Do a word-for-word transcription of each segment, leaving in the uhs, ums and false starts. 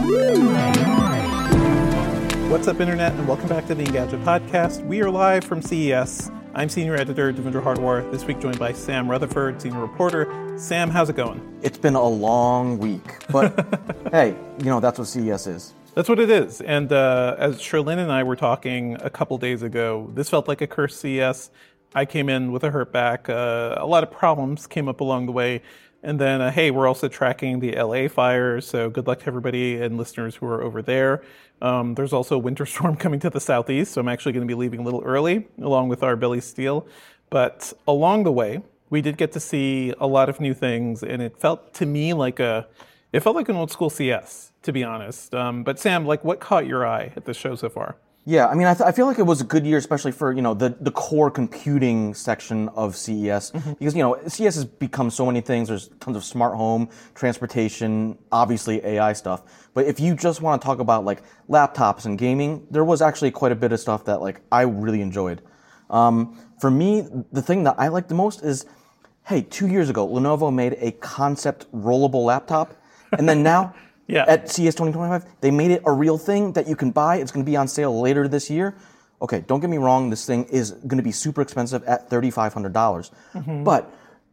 What's up, Internet, and welcome back to the Engadget Podcast. We are live from C E S. I'm Senior Editor Devendra Hardawar, this week joined by Sam Rutherford, Senior Reporter. Sam, how's it going? It's been a long week, but hey, you know, that's what C E S is. That's what it is. And uh, as Sherlyn and I were talking a couple days ago, this felt like a cursed C E S. I came in with a hurt back. Uh, a lot of problems came up along the way. And then, uh, hey, we're also tracking the L A fires, so good luck to everybody and listeners who are over there. Um, there's also a winter storm coming to the southeast, so I'm actually going to be leaving a little early, along with our Billy Steele. But along the way, we did get to see a lot of new things, and it felt to me like a, it felt like an old school C S, to be honest. Um, but Sam, like, what caught your eye at this show so far? Yeah, I mean, I, th- I feel like it was a good year, especially for, you know, the, the core computing section of C E S. Mm-hmm. Because, you know, C E S has become so many things. There's tons of smart home, transportation, obviously A I stuff. But if you just want to talk about, like, laptops and gaming, there was actually quite a bit of stuff that, like, I really enjoyed. Um, for me, the thing that I like the most is, hey, two years ago, Lenovo made a concept rollable laptop. And then now... Yeah. At C E S twenty twenty-five, they made it a real thing that you can buy. It's going to be on sale later this year. Okay, don't get me wrong. This thing is going to be super expensive at three thousand five hundred dollars. Mm-hmm. But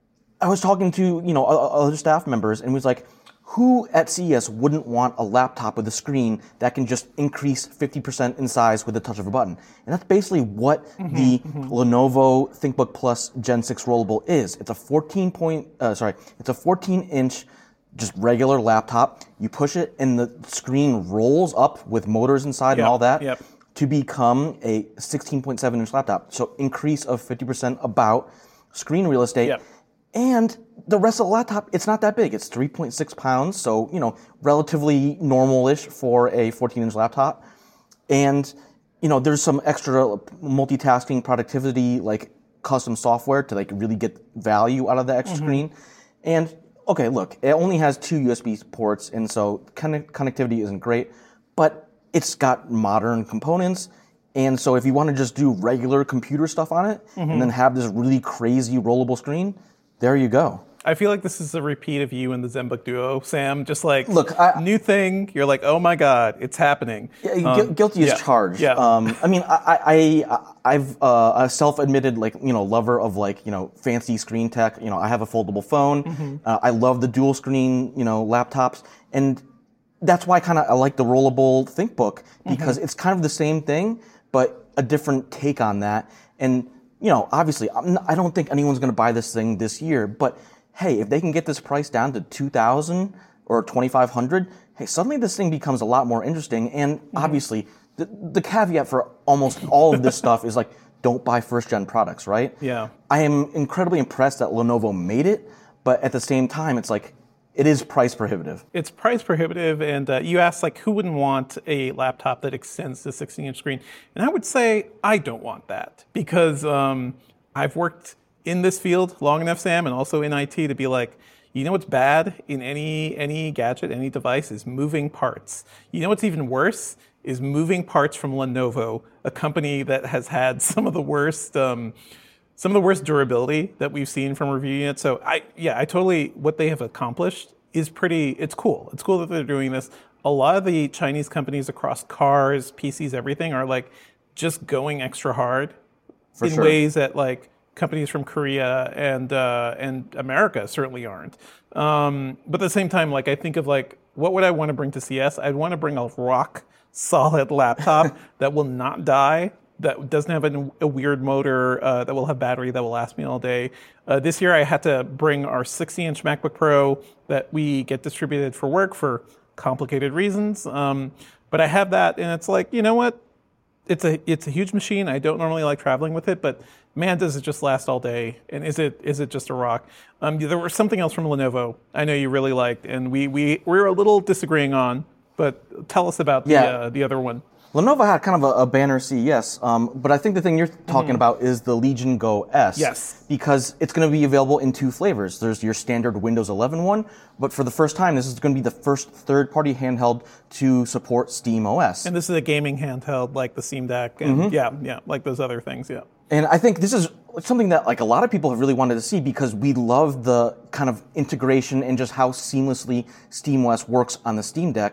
I was talking to, you know, other staff members, and it was like, who at C E S wouldn't want a laptop with a screen that can just increase fifty percent in size with the touch of a button? And that's basically what mm-hmm, the mm-hmm. Lenovo ThinkBook Plus Gen six Rollable is. It's a fourteen point, uh, sorry, it's a fourteen inch just regular laptop. You push it and the screen rolls up with motors inside yep, and all that yep. to become a sixteen point seven inch laptop. So increase of fifty percent about screen real estate. Yep. And the rest of the laptop, it's not that big. It's three point six pounds. So, you know, relatively normal-ish for a fourteen inch laptop. And, you know, there's some extra multitasking productivity, like custom software to like really get value out of the extra mm-hmm. screen. And okay, look, it only has two U S B ports, and so connect- connectivity isn't great, but it's got modern components, and so if you want to just do regular computer stuff on it, mm-hmm. and then have this really crazy rollable screen, there you go. I feel like this is a repeat of you and the ZenBook Duo, Sam. Just like, look, I, new thing, you're like, oh my God, it's happening. Yeah, um, guilty as yeah, charged. Yeah. Um, I mean, I, I, I've uh, a self-admitted, like, you know, lover of like, you know, fancy screen tech. You know, I have a foldable phone. Mm-hmm. Uh, I love the dual screen, you know, laptops, and that's why I kind of I like the rollable ThinkBook because mm-hmm. it's kind of the same thing, but a different take on that. And you know, obviously, I'm not, I don't think anyone's going to buy this thing this year, but hey, if they can get this price down to two thousand dollars or twenty-five hundred dollars, hey, suddenly this thing becomes a lot more interesting. And mm-hmm. obviously, the, the caveat for almost all of this stuff is like, don't buy first-gen products, right? Yeah. I am incredibly impressed that Lenovo made it, but at the same time, it's like, it is price prohibitive. It's price prohibitive, and uh, you asked, like, who wouldn't want a laptop that extends the sixteen inch screen? And I would say I don't want that because um, I've worked in this field long enough, Sam, and also in I T to be like, you know what's bad in any any gadget, any device is moving parts. You know what's even worse is moving parts from Lenovo, a company that has had some of the worst um, some of the worst durability that we've seen from reviewing it. So I yeah, I totally what they have accomplished is pretty. It's cool. It's cool that they're doing this. A lot of the Chinese companies across cars, P Cs, everything are like just going extra hard For in sure. ways that like companies from Korea and uh, and America certainly aren't. Um, but at the same time, like I think of like, what would I want to bring to C S? I'd want to bring a rock solid laptop that will not die, that doesn't have a, a weird motor, uh, that will have battery that will last me all day. Uh, this year I had to bring our sixty inch MacBook Pro that we get distributed for work for complicated reasons. Um, but I have that, and it's like, you know what? It's a it's a huge machine. I don't normally like traveling with it, but man, does it just last all day? And is it is it just a rock? Um, there was something else from Lenovo I know you really liked, and we we we were a little disagreeing on. But tell us about the yeah. uh, the other one. Lenovo had kind of a, a banner C E S, um, but I think the thing you're talking mm-hmm. about is the Legion Go S. Yes. Because it's going to be available in two flavors. There's your standard Windows eleven one, but for the first time, this is going to be the first third-party handheld to support SteamOS. And this is a gaming handheld like the Steam Deck, and mm-hmm. yeah, yeah, like those other things, yeah. And I think this is something that like a lot of people have really wanted to see because we love the kind of integration and just how seamlessly SteamOS works on the Steam Deck.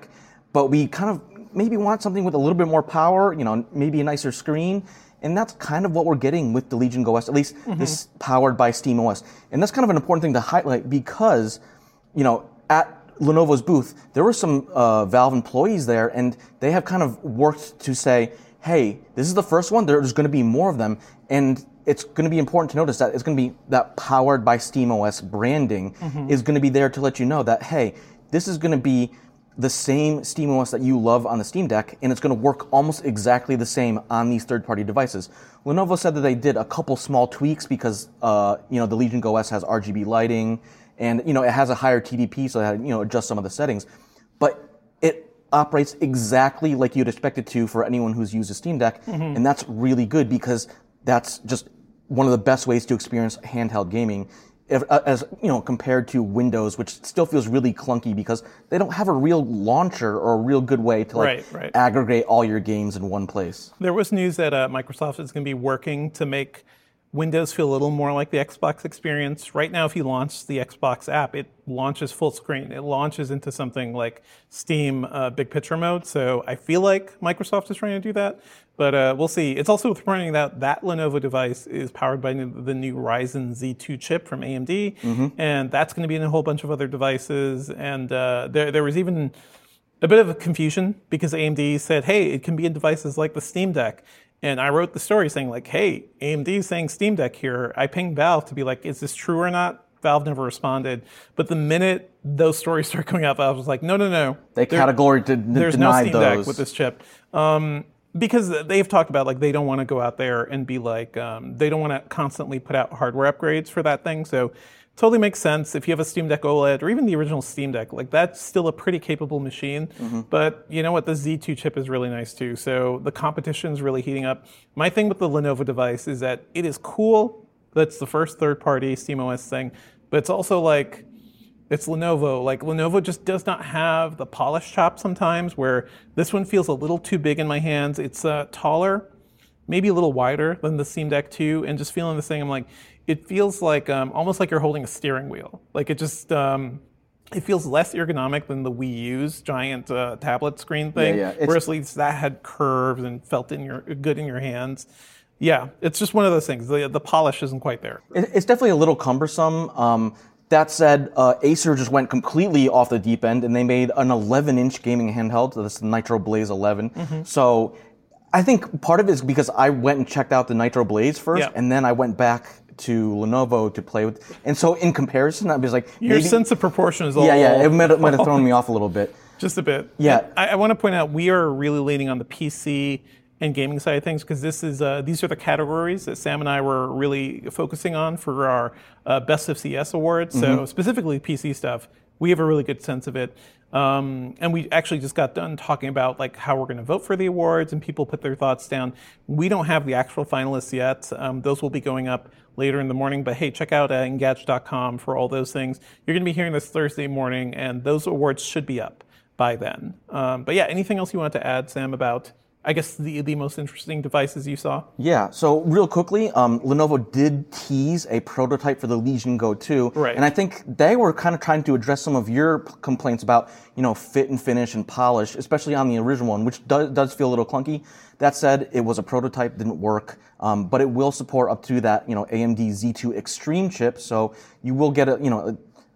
but we kind of maybe want something with a little bit more power, you know, maybe a nicer screen. And that's kind of what we're getting with the Legion Go S, at least mm-hmm. this powered by SteamOS. And that's kind of an important thing to highlight because, you know, at Lenovo's booth, there were some uh, Valve employees there, and they have kind of worked to say, hey, this is the first one, there's going to be more of them, and it's going to be important to notice that it's going to be that powered by SteamOS branding mm-hmm. is going to be there to let you know that, hey, this is going to be the same SteamOS that you love on the Steam Deck, and it's going to work almost exactly the same on these third-party devices. Lenovo said that they did a couple small tweaks because, uh, you know, the Legion Go S has R G B lighting, and, you know, it has a higher T D P, so it, you know, adjust some of the settings. But it operates exactly like you'd expect it to for anyone who's used a Steam Deck, mm-hmm. and that's really good because that's just one of the best ways to experience handheld gaming. If, uh, as you know, compared to Windows, which still feels really clunky because they don't have a real launcher or a real good way to like right, right. aggregate all your games in one place. There was news that uh, Microsoft is going to be working to make Windows feel a little more like the Xbox experience. Right now, if you launch the Xbox app, it launches full screen. It launches into something like Steam uh, Big Picture mode. So I feel like Microsoft is trying to do that, but uh, we'll see. It's also worth pointing out that Lenovo device is powered by the new Ryzen Z two chip from A M D, mm-hmm. and that's going to be in a whole bunch of other devices. And uh, there, there was even a bit of a confusion because A M D said, hey, it can be in devices like the Steam Deck. And I wrote the story saying like, hey, A M D is saying Steam Deck here. I pinged Valve to be like, is this true or not? Valve never responded. But the minute those stories started coming out, Valve was like, no, no, no. They there, categorically d- There's denied no Steam those. Deck with this chip. Um, because they've talked about like they don't want to go out there and be like, um, they don't want to constantly put out hardware upgrades for that thing. So totally makes sense. If you have a Steam Deck OLED or even the original Steam Deck, like that's still a pretty capable machine. Mm-hmm. But you know what? The Z two chip is really nice too. So the competition is really heating up. My thing with the Lenovo device is that it is cool. That's the first third-party SteamOS thing. But it's also like, it's Lenovo. Like Lenovo just does not have the polish chop sometimes where this one feels a little too big in my hands. It's uh, taller, maybe a little wider than the Steam Deck two. And just feeling this thing, I'm like, it feels like um, almost like you're holding a steering wheel. Like it just, um, it feels less ergonomic than the Wii U's giant uh, tablet screen thing. Yeah, yeah. Whereas at least that had curves and felt in your good in your hands. Yeah, it's just one of those things. The the polish isn't quite there. It's definitely a little cumbersome. Um, that said, uh, Acer just went completely off the deep end and they made an eleven inch gaming handheld. So this is the Nitro Blaze eleven. Mm-hmm. So I think part of it is because I went and checked out the Nitro Blaze first, yeah. and then I went back to Lenovo to play with. And so in comparison, I was like, your maybe, sense of proportion is all. Yeah, yeah, it might have, might have thrown me off a little bit. Just a bit. Yeah. I, I want to point out we are really leaning on the P C and gaming side of things because this is uh, these are the categories that Sam and I were really focusing on for our uh, Best of C S awards. Mm-hmm. So specifically P C stuff, we have a really good sense of it. Um, and we actually just got done talking about like how we're going to vote for the awards and people put their thoughts down. We don't have the actual finalists yet. Um, those will be going up later in the morning. But hey, check out uh, Engadget dot com for all those things. You're going to be hearing this Thursday morning, and those awards should be up by then. Um, but yeah, anything else you want to add, Sam, about I guess the the most interesting devices you saw? Yeah, so real quickly, um, Lenovo did tease a prototype for the Legion Go two. Right. And I think they were kind of trying to address some of your complaints about, you know, fit and finish and polish, especially on the original one, which does, does feel a little clunky. That said, it was a prototype, didn't work, um, but it will support up to that, you know, A M D Z two Extreme chip, so you will get a, you know,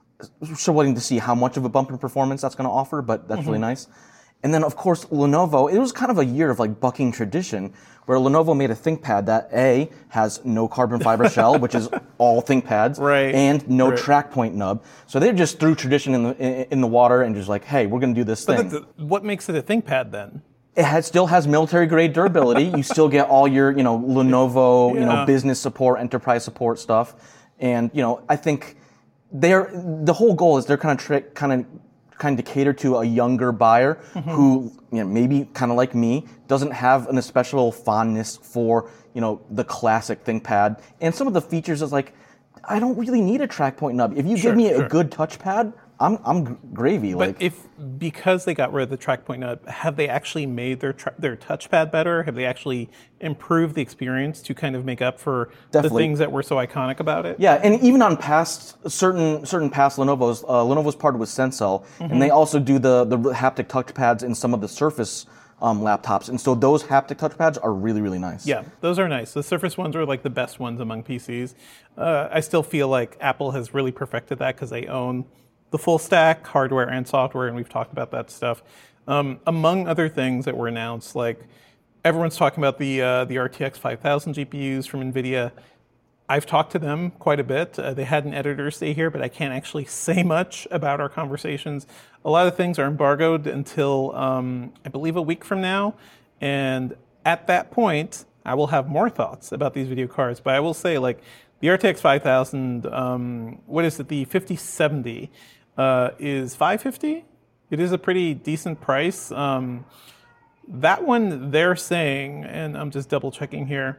a, still waiting to see how much of a bump in performance that's going to offer, but that's mm-hmm. really nice. And then, of course, Lenovo, it was kind of a year of like bucking tradition where Lenovo made a ThinkPad that A, has no carbon fiber shell, which is all ThinkPads, right. and no right. track point nub. So they just threw tradition in the in, in the water and just like, hey, we're going to do this but thing. The, the, what makes it a ThinkPad then? It has, still has military grade durability. You still get all your, you know, Lenovo, yeah. you know, business support, enterprise support stuff. And, you know, I think they're, the whole goal is they're kind of tri- kind of kind of cater to a younger buyer mm-hmm. who, you know, maybe kind of like me, doesn't have an especial fondness for, you know, the classic ThinkPad. And some of the features is like, I don't really need a track point nub. If you sure, give me sure. a good touchpad, I'm I'm gravy. But like if because they got rid of the trackpoint nub, have they actually made their tra- their touchpad better? Have they actually improved the experience to kind of make up for Definitely. the things that were so iconic about it? Yeah, and even on past certain certain past Lenovo's, uh, Lenovo's partnered with Sensel, mm-hmm. and they also do the the haptic touchpads in some of the Surface um, laptops, and so those haptic touchpads are really really nice. Yeah, those are nice. The Surface ones are like the best ones among P Cs. Uh, I still feel like Apple has really perfected that because they own the full stack, hardware and software, and we've talked about that stuff. Um, among other things that were announced, like everyone's talking about the uh, the R T X five thousand G P Us from NVIDIA. I've talked to them quite a bit. Uh, they had an editor stay here, but I can't actually say much about our conversations. A lot of things are embargoed until, um, I believe, a week from now. And at that point, I will have more thoughts about these video cards. But I will say, like, the R T X five thousand, um, what is it, the fifty seventy uh, is five hundred fifty dollars. It is a pretty decent price. Um, that one, they're saying, and I'm just double checking here,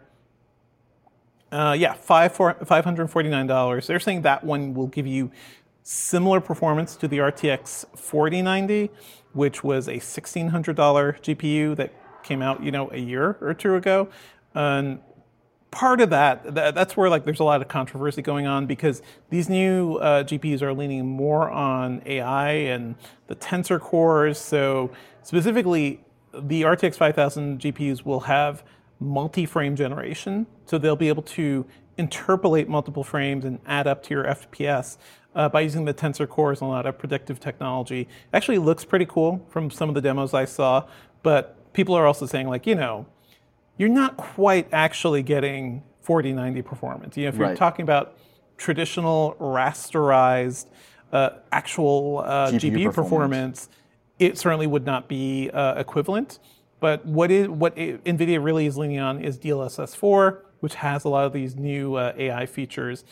Uh, yeah, five hundred forty-nine dollars. They're saying that one will give you similar performance to the R T X forty ninety, which was a sixteen hundred dollars G P U that came out, you know, a year or two ago. And part of that, that that's where like there's a lot of controversy going on because these new uh, G P Us are leaning more on A I and the tensor cores. So specifically, the R T X five thousand G P Us will have multi-frame generation, so they'll be able to interpolate multiple frames and add up to your F P S uh, by using the tensor cores and a lot of predictive technology. It actually looks pretty cool from some of the demos I saw, but people are also saying, like, you know, you're not quite actually getting forty ninety performance. You know, if you're Right. talking about traditional rasterized uh, actual uh, G P U G P U performance. performance, it certainly would not be uh, equivalent. But what is what NVIDIA really is leaning on is D L S S four, which has a lot of these new uh, A I features.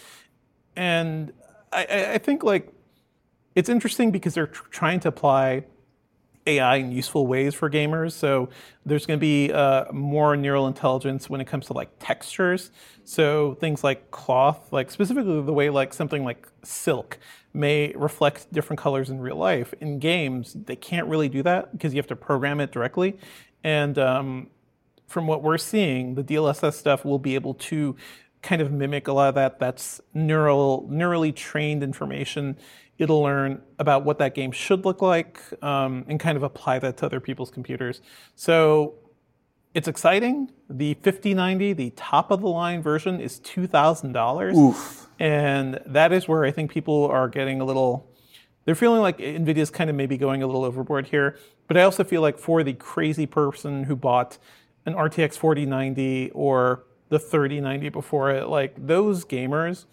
And I, I think like it's interesting because they're tr- trying to apply A I in useful ways for gamers. So there's going to be uh, more neural intelligence when it comes to like textures. So things like cloth, like specifically the way like something like silk may reflect different colors in real life. In games, they can't really do that because you have to program it directly. And um, from what we're seeing, the D L S S stuff will be able to kind of mimic a lot of that. That's neural, neurally trained information. It'll learn about what that game should look like um, and kind of apply that to other people's computers. So it's exciting. The fifty ninety, the top of the line version, is two thousand dollars. Oof. And that is where I think people are getting a little, they're feeling like NVIDIA's kind of maybe going a little overboard here. But I also feel like for the crazy person who bought an R T X forty ninety or the thirty ninety before it, like those gamers,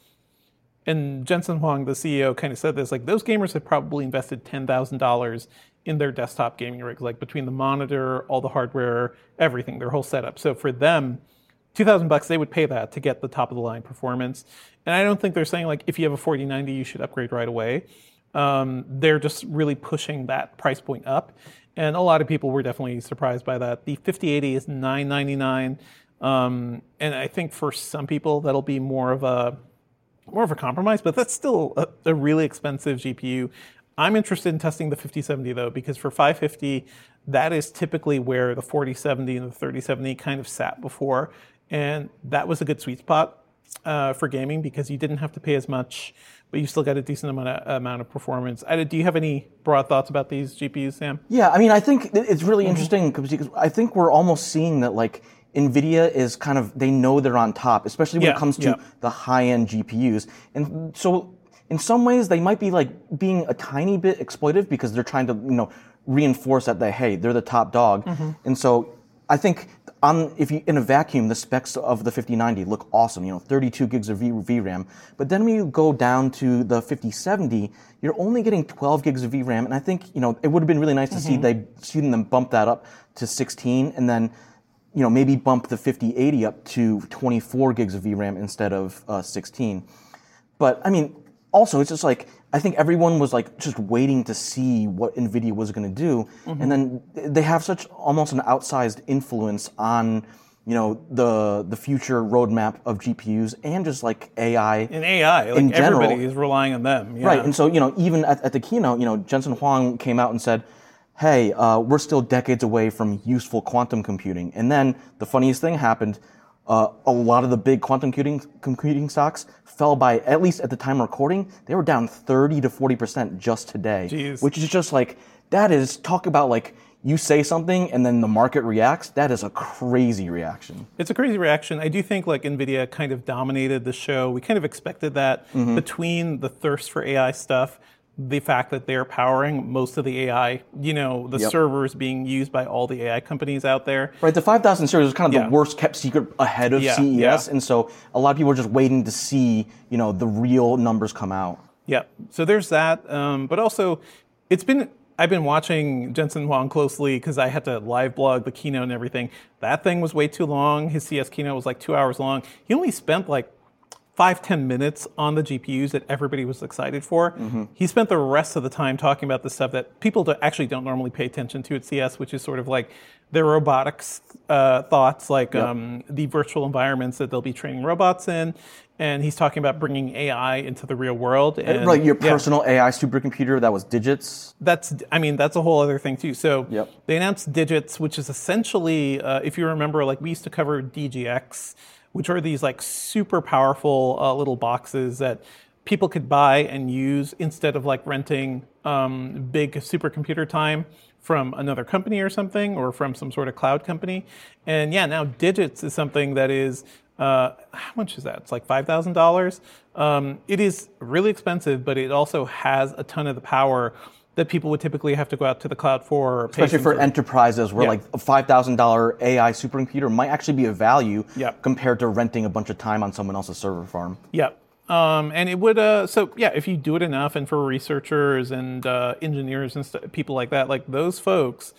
and Jensen Huang, the C E O, kind of said this, like those gamers have probably invested ten thousand dollars in their desktop gaming rigs, like between the monitor, all the hardware, everything, their whole setup. So for them, two thousand bucks, they would pay that to get the top of the line performance. And I don't think they're saying like, if you have a forty ninety, you should upgrade right away. Um, they're just really pushing that price point up. And a lot of people were definitely surprised by that. The fifty eighty is nine ninety-nine. Um, and I think for some people, that'll be more of a more of a compromise, but that's still a, a really expensive G P U. I'm interested in testing the fifty seventy though, because for five hundred fifty, that is typically where the forty seventy and the thirty seventy kind of sat before. And that was a good sweet spot uh, for gaming because you didn't have to pay as much, but you still got a decent amount of, amount of performance. I, do you have any broad thoughts about these G P Us, Sam? Yeah, I mean, I think it's really interesting because I think we're almost seeing that like NVIDIA is kind of, they know they're on top, especially when Yeah, it comes to yeah. the high-end G P Us. And so in some ways, they might be like being a tiny bit exploitive because they're trying to, you know, reinforce that they, hey, they're the top dog. Mm-hmm. And so I think on, if you, in a vacuum, the specs of the fifty ninety look awesome, you know, thirty-two gigs of v, VRAM. But then when you go down to the fifty seventy, you're only getting twelve gigs of V RAM. And I think, you know, it would have been really nice to Mm-hmm. see they see them bump that up to sixteen and then, you know, maybe bump the fifty eighty up to twenty-four gigs of V RAM instead of uh, sixteen. But I mean, also it's just like, I think everyone was like just waiting to see what NVIDIA was going to do. Mm-hmm. And then they have such almost an outsized influence on, you know, the the future roadmap of G P Us and just like A I. In A I, like in general. everybody is relying on them. Yeah. Right. And so, you know, even at, at the keynote, you know, Jensen Huang came out and said, hey, uh, we're still decades away from useful quantum computing. And then the funniest thing happened. Uh, a lot of the big quantum computing, computing stocks fell by, at least at the time of recording, they were down thirty to forty percent just today. Jeez. Which is just like, that is, talk about like, you say something and then the market reacts. That is a crazy reaction. It's a crazy reaction. I do think like NVIDIA kind of dominated the show. We kind of expected that mm-hmm. between the thirst for A I stuff, the fact that they're powering most of the A I, you know, the yep. servers being used by all the A I companies out there. Right, the five thousand series was kind of yeah. the worst kept secret ahead of yeah, C E S, yeah. and so a lot of people are just waiting to see, you know, the real numbers come out. Yeah, so there's that, um, but also it's been, I've been watching Jensen Huang closely because I had to live blog the keynote and everything. That thing was way too long. His C E S keynote was like two hours long. He only spent like five, ten minutes on the G P Us that everybody was excited for. Mm-hmm. He spent the rest of the time talking about the stuff that people do, actually don't normally pay attention to at C E S, which is sort of like their robotics uh, thoughts, like yep. um, the virtual environments that they'll be training robots in. And he's talking about bringing A I into the real world. And, like your personal yeah. A I supercomputer that was Digits? That's, I mean, that's a whole other thing too. So yep. they announced Digits, which is essentially, uh, if you remember, like we used to cover D G X, which are these like super powerful uh, little boxes that people could buy and use instead of like renting um, big supercomputer time from another company or something, or from some sort of cloud company. And yeah, now Digits is something that is, uh, how much is that? It's like five thousand dollars. Um, it is really expensive, but it also has a ton of the power that people would typically have to go out to the cloud for. Or Especially for, for enterprises where yeah. like a five thousand dollars A I supercomputer might actually be of value yep. compared to renting a bunch of time on someone else's server farm. Yeah. Um, and it would, uh, so yeah, if you do it enough, and for researchers and uh, engineers and st- people like that, like those folks,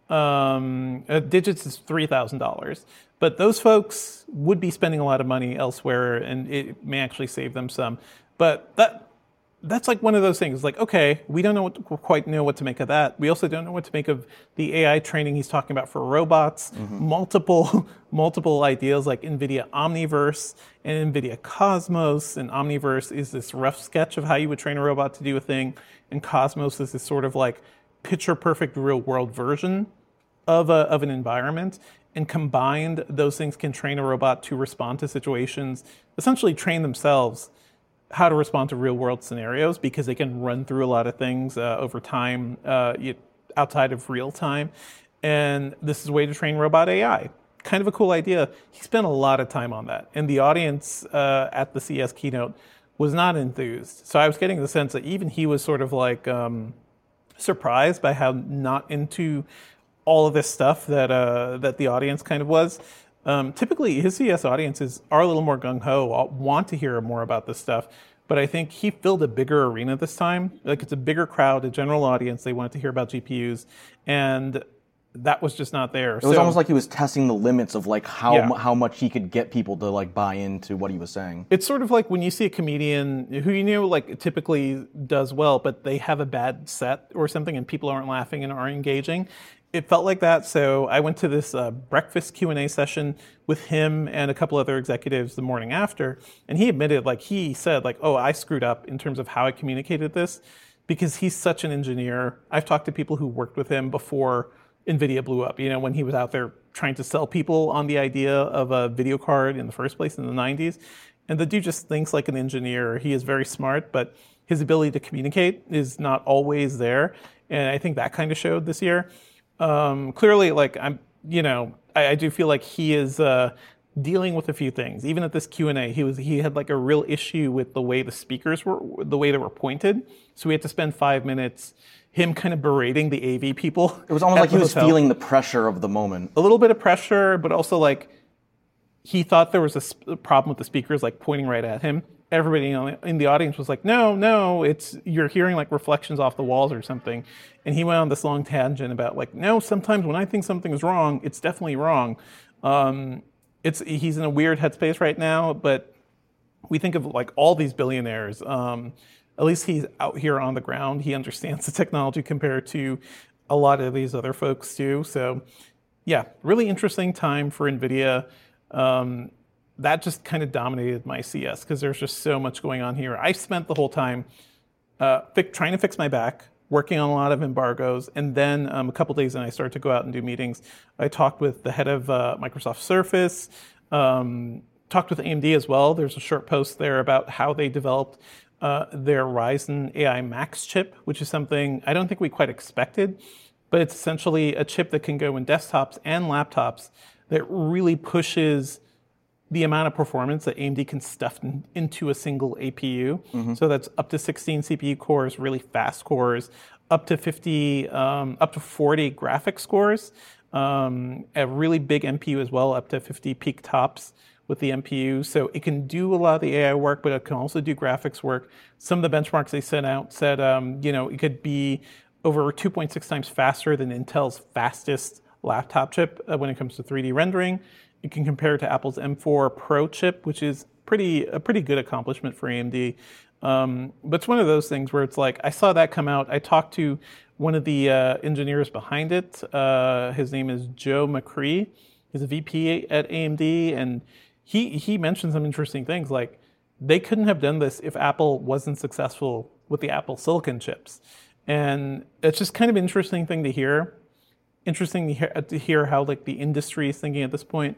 um, uh, Digits is three thousand dollars. But those folks would be spending a lot of money elsewhere, and it may actually save them some. But that that's like one of those things. Like, okay, we don't know what to, quite know what to make of that. We also don't know what to make of the A I training he's talking about for robots. Mm-hmm. Multiple multiple ideas like NVIDIA Omniverse and NVIDIA Cosmos. And Omniverse is this rough sketch of how you would train a robot to do a thing, and Cosmos is this sort of like picture perfect real world version of a, of an environment. And combined, those things can train a robot to respond to situations, essentially train themselves how to respond to real world scenarios, because they can run through a lot of things uh, over time uh, outside of real time. And this is a way to train robot A I. Kind of a cool idea. He spent a lot of time on that. And the audience uh, at the C E S keynote was not enthused. So I was getting the sense that even he was sort of like um, surprised by how not into all of this stuff that uh, that the audience kind of was. Um, typically, his C E S audiences are a little more gung-ho, want to hear more about this stuff, but I think he filled a bigger arena this time. Like, it's a bigger crowd, a general audience. They wanted to hear about G P Us, and that was just not there. It was so, almost like he was testing the limits of like how yeah. how much he could get people to like buy into what he was saying. It's sort of like when you see a comedian who you know like typically does well, but they have a bad set or something, and people aren't laughing and aren't engaging. It felt like that, so I went to this uh, breakfast Q and A session with him and a couple other executives the morning after, and he admitted, like he said, like, oh, I screwed up in terms of how I communicated this, because he's such an engineer. I've talked to people who worked with him before NVIDIA blew up, you know, when he was out there trying to sell people on the idea of a video card in the first place in the nineties, and the dude just thinks like an engineer. He is very smart, but his ability to communicate is not always there, and I think that kind of showed this year. Um, clearly, like I'm, you know, I, I do feel like he is uh, dealing with a few things. Even at this Q and A, he was he had like a real issue with the way the speakers were, the way they were pointed. So we had to spend five minutes him kind of berating the A V people. It was almost like he was hotel. feeling the pressure of the moment. A little bit of pressure, but also like he thought there was a sp- problem with the speakers like pointing right at him. Everybody in the audience was like, no, no, it's you're hearing like reflections off the walls or something. And he went on this long tangent about like, no, sometimes when I think something is wrong, it's definitely wrong. Um, it's he's in a weird headspace right now, but we think of like all these billionaires. Um, at least he's out here on the ground. He understands the technology compared to a lot of these other folks too. So yeah, really interesting time for NVIDIA. Um, that just kind of dominated my C S because there's just so much going on here. I spent the whole time uh, fi- trying to fix my back, working on a lot of embargoes. And then um, a couple days in, I started to go out and do meetings. I talked with the head of uh, Microsoft Surface, um, talked with A M D as well. There's a short post there about how they developed uh, their Ryzen A I Max chip, which is something I don't think we quite expected, but it's essentially a chip that can go in desktops and laptops that really pushes the amount of performance that A M D can stuff in, into a single A P U. Mm-hmm. So that's up to sixteen C P U cores, really fast cores, up to fifty, um, up to forty graphics cores, um, a really big M P U as well, up to fifty peak tops with the M P U. So it can do a lot of the A I work, but it can also do graphics work. Some of the benchmarks they sent out said, um, you know, it could be over two point six times faster than Intel's fastest laptop chip uh, when it comes to three D rendering. You can compare it to Apple's M four Pro chip, which is pretty a pretty good accomplishment for A M D. Um, but it's one of those things where it's like, I saw that come out. I talked to one of the uh, engineers behind it. Uh, his name is Joe McCree. He's a V P at A M D, and he he mentioned some interesting things. Like, they couldn't have done this if Apple wasn't successful with the Apple Silicon chips. And it's just kind of an interesting thing to hear. Interesting to hear, to hear how like the industry is thinking at this point.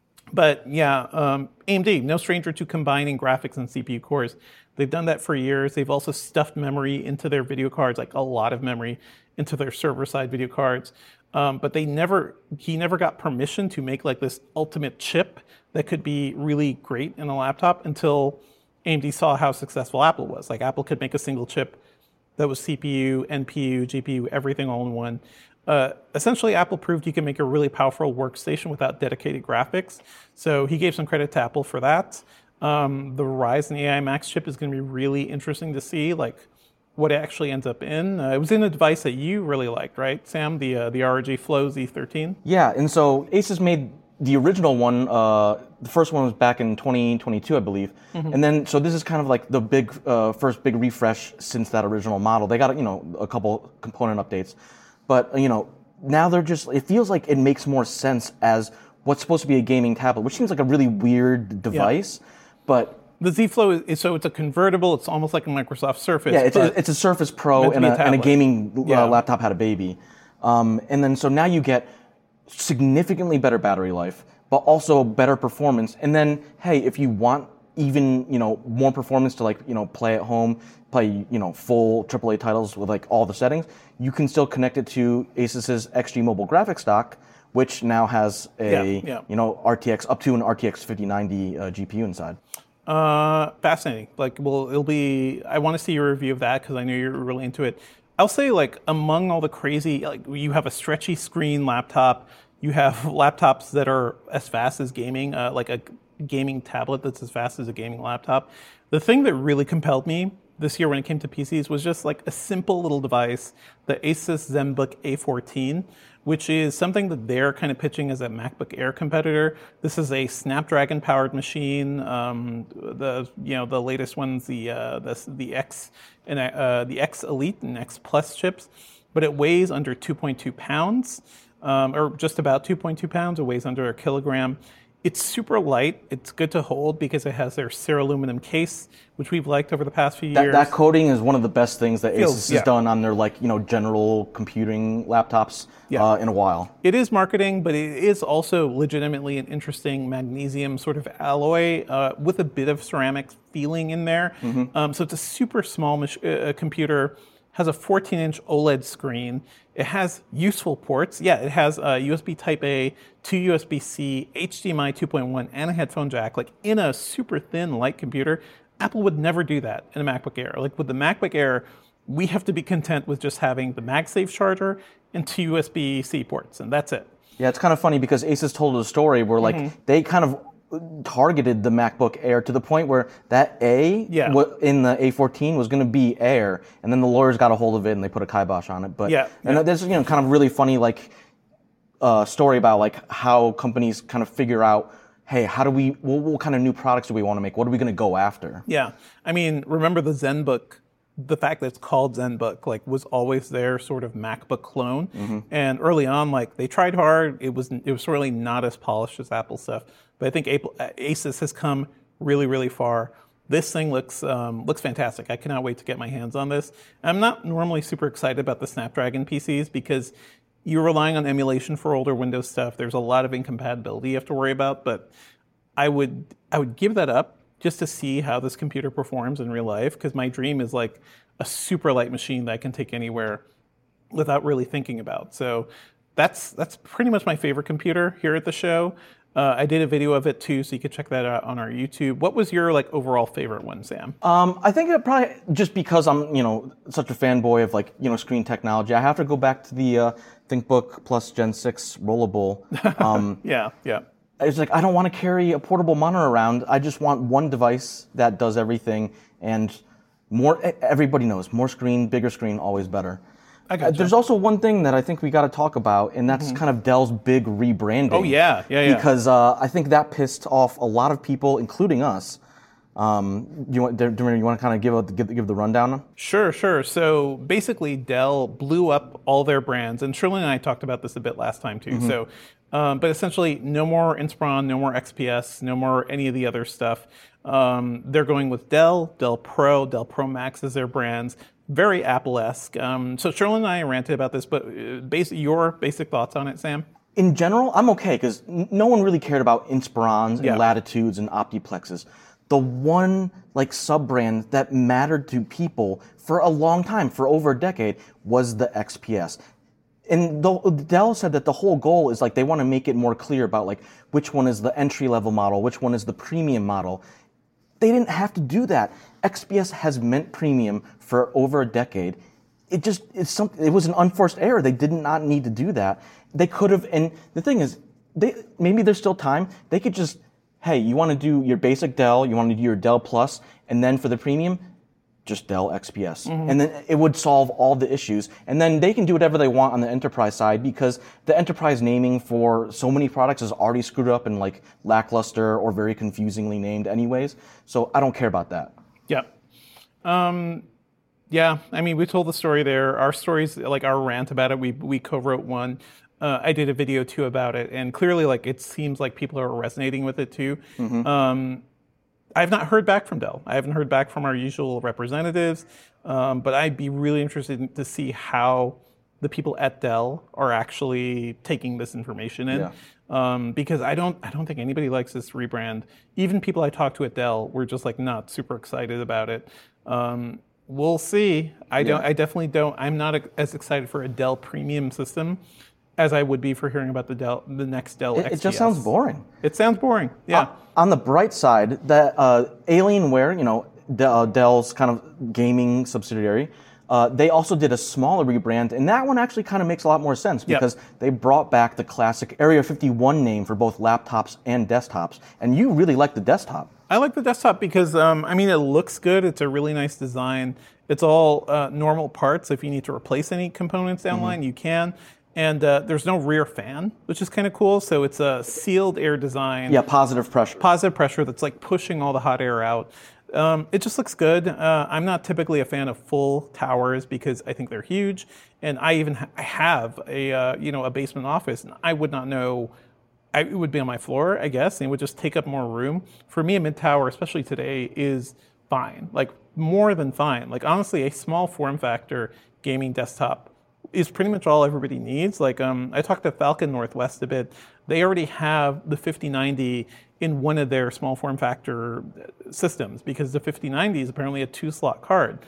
But yeah, um, A M D, no stranger to combining graphics and C P U cores. They've done that for years. They've also stuffed memory into their video cards, like a lot of memory into their server-side video cards. Um, but they never, he never got permission to make like this ultimate chip that could be really great in a laptop until A M D saw how successful Apple was. Like, Apple could make a single chip that was C P U, N P U, G P U, everything all in one. Uh, essentially, Apple proved you can make a really powerful workstation without dedicated graphics. So he gave some credit to Apple for that. Um, the Ryzen A I Max chip is going to be really interesting to see, like, what it actually ends up in. Uh, it was in a device that you really liked, right, Sam? The uh, the R O G Flow Z thirteen. Yeah, and so Asus made the original one. Uh, the first one was back in twenty twenty-two, I believe. Mm-hmm. And then, so this is kind of like the big uh, first big refresh since that original model. They got, you know, a couple component updates. But, you know, now they're just, it feels like it makes more sense as what's supposed to be a gaming tablet, which seems like a really weird device. Yeah. But the Z Flow is, so it's a convertible, it's almost like a Microsoft Surface. Yeah, it's, a, it's a Surface Pro and a, a, and a gaming yeah. uh, laptop had a baby. Um, and then, so now you get significantly better battery life, but also better performance. And then, hey, if you want even, you know, more performance to, like, you know, play at home, play, you know, full triple A titles with like all the settings, you can still connect it to Asus's X G Mobile graphics dock, which now has a, yeah, yeah. you know, R T X, up to an R T X fifty ninety uh, G P U inside. Uh, fascinating. Like, well, it'll be, I want to see your review of that because I know you're really into it. I'll say, like, among all the crazy, like, you have a stretchy screen laptop, you have laptops that are as fast as gaming, uh, like a gaming tablet that's as fast as a gaming laptop. The thing that really compelled me this year when it came to P Cs was just like a simple little device, the Asus ZenBook A fourteen, which is something that they're kind of pitching as a MacBook Air competitor. This is a Snapdragon-powered machine. Um, the you know the latest ones, the uh, the the X and uh, the X Elite and X Plus chips, but it weighs under two point two pounds, um, or just about two point two pounds. It weighs under a kilogram. It's super light. It's good to hold because it has their Ceraluminum case, which we've liked over the past few that, years. That coating is one of the best things that Feels, Asus yeah. has done on their, like, you know, general computing laptops yeah. uh, in a while. It is marketing, but it is also legitimately an interesting magnesium sort of alloy uh, with a bit of ceramic feeling in there. Mm-hmm. Um, so it's a super small mach- uh, computer. Has a fourteen inch OLED screen. It has useful ports. Yeah, it has a U S B Type A, two U S B C, H D M I two point one, and a headphone jack. Like, in a super thin, light computer, Apple would never do that in a MacBook Air. Like, with the MacBook Air, we have to be content with just having the MagSafe charger and two U S B C ports, and that's it. Yeah, it's kind of funny because Asus told a story where, like, mm-hmm. they kind of targeted the MacBook Air to the point where that A yeah. in the A fourteen was going to be Air, and then the lawyers got a hold of it and they put a kibosh on it. But yeah, and yeah. there's, you know, kind of really funny, like, uh, story about, like, how companies kind of figure out, hey, how do we, what, what kind of new products do we want to make? What are we going to go after? Yeah, I mean, remember the ZenBook. The fact that it's called ZenBook, like, was always their sort of MacBook clone. Mm-hmm. And early on, like, they tried hard. It was it was really not as polished as Apple stuff. But I think Apple, Asus has come really, really far. This thing looks um, looks fantastic. I cannot wait to get my hands on this. I'm not normally super excited about the Snapdragon P Cs because you're relying on emulation for older Windows stuff. There's a lot of incompatibility you have to worry about, but I would I would give that up just to see how this computer performs in real life, because my dream is like a super light machine that I can take anywhere without really thinking about. So that's that's pretty much my favorite computer here at the show. Uh, I did a video of it too, so you can check that out on our YouTube. What was your like overall favorite one, Sam? Um, I think it probably just because I'm, you know, such a fanboy of like, you know, screen technology. I have to go back to the uh, ThinkBook Plus Gen six Rollable. Um, yeah, yeah. It's like I don't want to carry a portable monitor around. I just want one device that does everything, and more. Everybody knows more screen, bigger screen, always better. I got you. There's also one thing that I think we got to talk about, and that's mm-hmm. kind of Dell's big rebranding. Oh yeah, yeah, yeah. Because uh, I think that pissed off a lot of people, including us. Um, you want, you want to kind of give, a, give give the rundown? Sure, sure. So basically, Dell blew up all their brands, and Shirley and I talked about this a bit last time too. Mm-hmm. So, um, but essentially, no more Inspiron, no more X P S, no more any of the other stuff. Um, they're going with Dell, Dell Pro, Dell Pro Max as their brands. Very Apple-esque. Um, so Shirley and I ranted about this, but basic, your basic thoughts on it, Sam? In general, I'm okay, because n- no one really cared about Inspirons and yeah. Latitudes and Optiplexes. The one like sub-brand that mattered to people for a long time, for over a decade, was the X P S. And the, Dell said that the whole goal is like they want to make it more clear about like which one is the entry-level model, which one is the premium model. They didn't have to do that. X P S has meant premium for over a decade. It just it's something. It was an unforced error. They did not need to do that. They could have. And the thing is, they maybe there's still time. They could just, hey, you want to do your basic Dell, you want to do your Dell Plus, and then for the premium, just Dell X P S. Mm-hmm. And then it would solve all the issues. And then they can do whatever they want on the enterprise side, because the enterprise naming for so many products is already screwed up and like lackluster or very confusingly named anyways. So I don't care about that. Yeah. Um, yeah, I mean, we told the story there. Our stories, like our rant about it, we we co-wrote one. Uh, I did a video too about it, and clearly, like, it seems like people are resonating with it too. Mm-hmm. Um, I've not heard back from Dell. I haven't heard back from our usual representatives, um, but I'd be really interested in, to see how the people at Dell are actually taking this information in, yeah. um, because I don't, I don't think anybody likes this rebrand. Even people I talked to at Dell were just like not super excited about it. Um, we'll see. I don't. Yeah. I definitely don't. I'm not as excited for a Dell premium system as I would be for hearing about the Dell, the next Dell it, X P S. It just sounds boring. It sounds boring, yeah. Uh, on the bright side, that uh, Alienware, you know, De- uh, Dell's kind of gaming subsidiary, uh, they also did a smaller rebrand, and that one actually kind of makes a lot more sense because yep. they brought back the classic Area fifty-one name for both laptops and desktops, and you really like the desktop. I like the desktop because, um, I mean, it looks good. It's a really nice design. It's all uh, normal parts. If you need to replace any components down the line, you can. And uh, there's no rear fan, which is kind of cool. So it's a sealed air design. Yeah, positive pressure. Positive pressure that's like pushing all the hot air out. Um, it just looks good. Uh, I'm not typically a fan of full towers because I think they're huge. And I even ha- I have a uh, you know a basement office, and I would not know. I, it would be on my floor, I guess, and it would just take up more room. For me, a mid tower, especially today, is fine. Like more than fine. Like honestly, a small form factor gaming desktop is pretty much all everybody needs. Like um, I talked to Falcon Northwest a bit. They already have the fifty ninety in one of their small form factor systems because the fifty ninety is apparently a two slot card.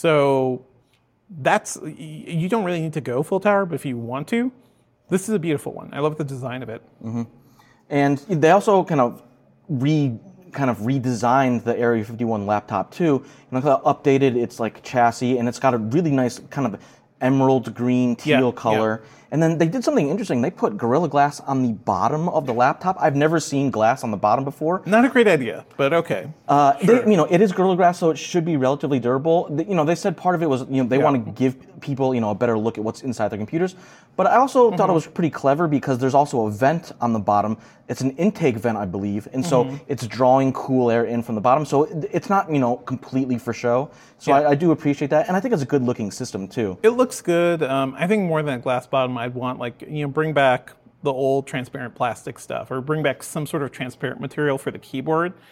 So that's, you don't really need to go full tower, but if you want to, this is a beautiful one. I love the design of it. Mm-hmm. And they also kind of re kind of redesigned the Area fifty-one laptop too. You know, kind of updated its like chassis, and it's got a really nice kind of emerald green teal yeah, color. Yeah. And then they did something interesting. They put Gorilla Glass on the bottom of the laptop. I've never seen glass on the bottom before. Not a great idea, but okay. Uh, sure. they, you know, it is Gorilla Glass, so it should be relatively durable. They, you know, they said part of it was, you know, they yeah. want to give people, you know, a better look at what's inside their computers. But I also mm-hmm. thought it was pretty clever because there's also a vent on the bottom. It's an intake vent, I believe, and so mm-hmm. it's drawing cool air in from the bottom. So it, it's not, you know, completely for show. So yeah. I, I do appreciate that, and I think it's a good-looking system too. It looks good. Um, I think more than a glass bottom, I'd want like, you know, bring back the old transparent plastic stuff, or bring back some sort of transparent material for the keyboard.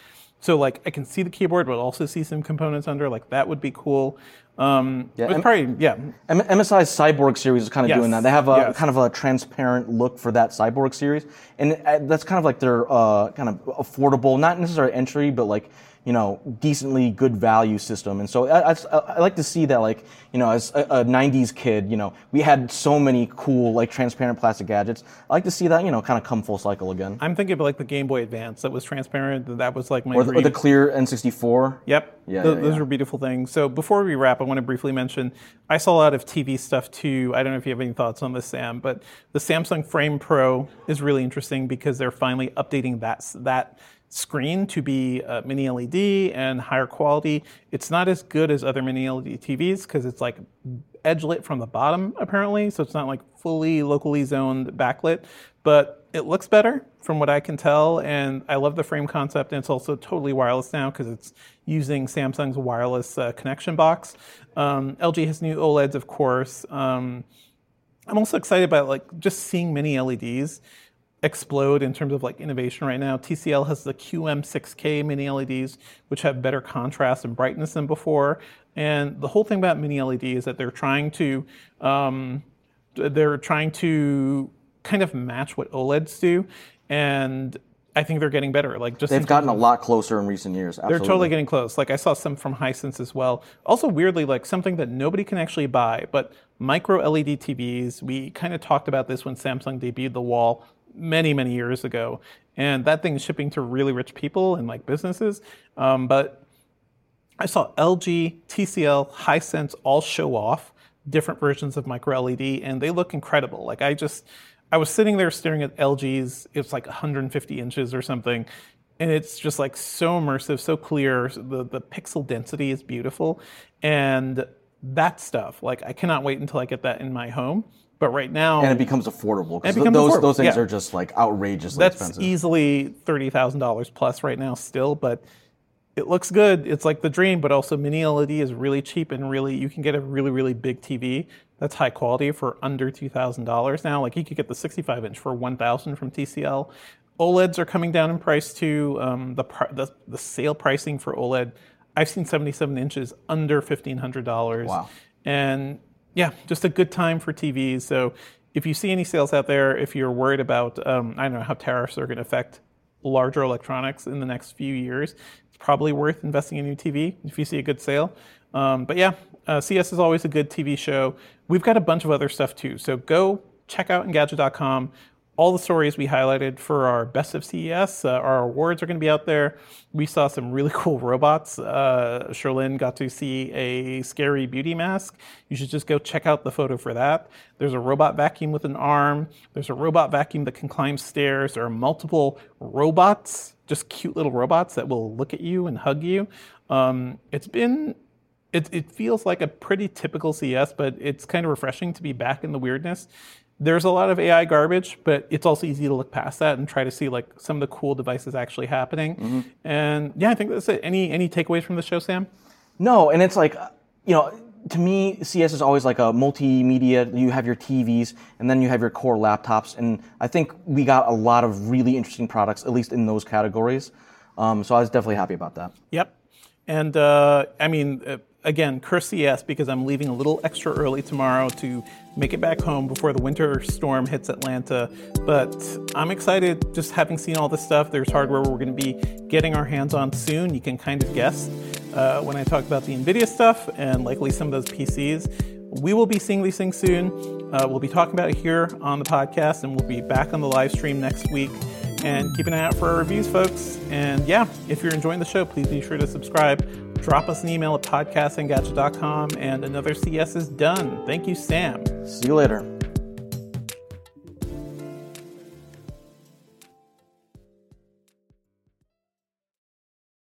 So like I can see the keyboard, but also see some components under. Like that would be cool. Um, Yeah, it's M- probably yeah. M- MSI's Cyborg series is kind of Yes, doing that. They have a yes. kind of a transparent look for that Cyborg series, and uh, that's kind of like their uh, kind of affordable, not necessarily entry, but like you know decently good value system. And so I, I, I like to see that, like you know, as a, a nineties kid, you know, we had so many cool like transparent plastic gadgets. I like to see that you know kind of come full cycle again. I'm thinking of like the Game Boy Advance that was transparent. That was like my Or the, or dream. the clear N sixty-four. Yep. Yeah, Th- yeah, those yeah. are beautiful things. So before we wrap, I want to briefly mention I saw a lot of T V stuff too. I don't know if you have any thoughts on this, Sam, but the Samsung Frame Pro is really interesting because they're finally updating that s- that screen to be uh, mini L E D and higher quality. It's not as good as other mini L E D T Vs because it's like edge lit from the bottom apparently, so it's not like fully locally zoned backlit, but it looks better from what I can tell, and I love the frame concept, and it's also totally wireless now because it's using Samsung's wireless uh, connection box. Um, L G has new OLEDs, of course. Um, I'm also excited about like just seeing mini L E Ds explode in terms of like innovation right now. T C L has the Q M six K mini L E Ds, which have better contrast and brightness than before. And the whole thing about mini L E D is that they're trying to um, they're trying to kind of match what OLEDs do, and I think they're getting better. Like just They've in gotten a terms of- lot closer in recent years. Absolutely. they're totally getting close. Like I saw some from Hisense as well. Also weirdly, like something that nobody can actually buy, but micro L E D T Vs. We kind of talked about this when Samsung debuted the Wall many, many years ago. And that thing is shipping to really rich people and like businesses. Um, but I saw L G, T C L, Hisense all show off different versions of micro L E D, and they look incredible. Like I just, I was sitting there staring at L G's, it's like one hundred fifty inches or something, and it's just like so immersive, so clear. The, the pixel density is beautiful, and that stuff, like I cannot wait until I get that in my home. But right now, And it becomes affordable because It becomes those affordable, those things yeah. are just like outrageously that's expensive. easily thirty thousand dollars plus right now still, but it looks good. It's like the dream, but also mini L E D is really cheap and really, you can get a really, really big T V that's high quality for under two thousand dollars now. Like you could get the sixty-five inch for one thousand dollars from T C L. OLEDs are coming down in price too. Um, the, pr- the the sale pricing for OLED, I've seen seventy-seven inches under fifteen hundred dollars. Wow. And yeah, just a good time for T Vs. So if you see any sales out there, if you're worried about, um, I don't know how tariffs are going to affect larger electronics in the next few years, it's probably worth investing in a new T V if you see a good sale. Um, but yeah, uh, C E S is always a good T V show. We've got a bunch of other stuff too. So go check out Engadget dot com. All the stories we highlighted for our Best of C E S, uh, our awards are going to be out there. We saw some really cool robots. Uh, Sherlyn got to see a scary beauty mask. You should just go check out the photo for that. There's a robot vacuum with an arm. There's a robot vacuum that can climb stairs. There are multiple robots, just cute little robots that will look at you and hug you. Um, it's been It, it feels like a pretty typical C E S, but it's kind of refreshing to be back in the weirdness. There's a lot of A I garbage, but it's also easy to look past that and try to see like some of the cool devices actually happening. Mm-hmm. And yeah, I think that's it. Any any takeaways from the show, Sam? No, and it's like, you know, to me, C E S is always like a multimedia. You have your T Vs, and then you have your core laptops, and I think we got a lot of really interesting products, at least in those categories. Um, so I was definitely happy about that. Yep. And uh, I mean, uh, again, curse C E S because I'm leaving a little extra early tomorrow to make it back home before the winter storm hits Atlanta. But I'm excited just having seen all this stuff. There's hardware we're going to be getting our hands on soon. You can kind of guess uh, when I talk about the NVIDIA stuff and likely some of those P Cs. We will be seeing these things soon. Uh, we'll be talking about it here on the podcast, and we'll be back on the live stream next week. And keep an eye out for our reviews, folks. And yeah, if you're enjoying the show, please be sure to subscribe. Drop us an email at podcast engadget dot com, and another C E S is done. Thank you, Sam. See you later.